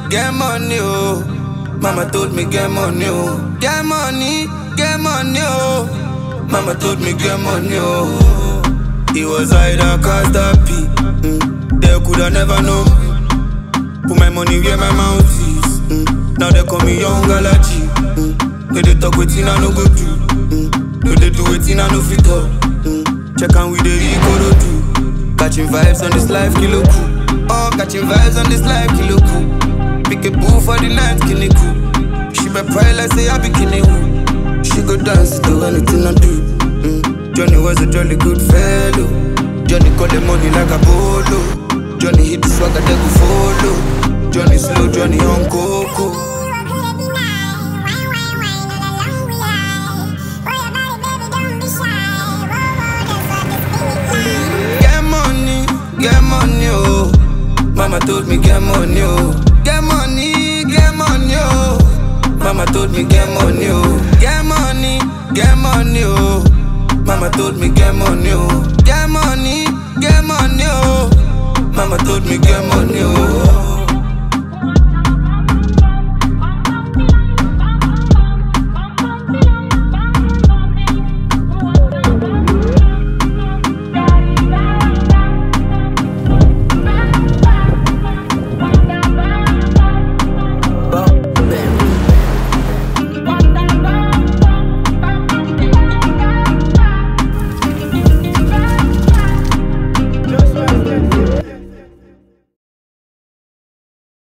get money, oh. Mama told me get money, oh. Get money, oh. Mama told me get money, oh. It was either cast or P. They coulda never know. Put my money where my mouth is. Now they call me young allergy. No they talk wetin I no go do. No they do wetin I no fit up. Check and we dey go do. Catching vibes on this life, kilo cool. Oh, catching vibes on this life, kilo cool. Pick a boo for the night, kill it cool. She be pride like say I be killing who. She go dance to anything I do. Johnny was a jolly good fellow. Johnny call the money like a polo. Johnny hit the swagger, they go follow. Johnny slow, Johnny on coco. Get money, oh. Mama told me get money, oh. Get money, oh. Mama told me get money, oh. Get money, oh. Mama told me get money, oh. Get money, oh. Mama told me get money, oh.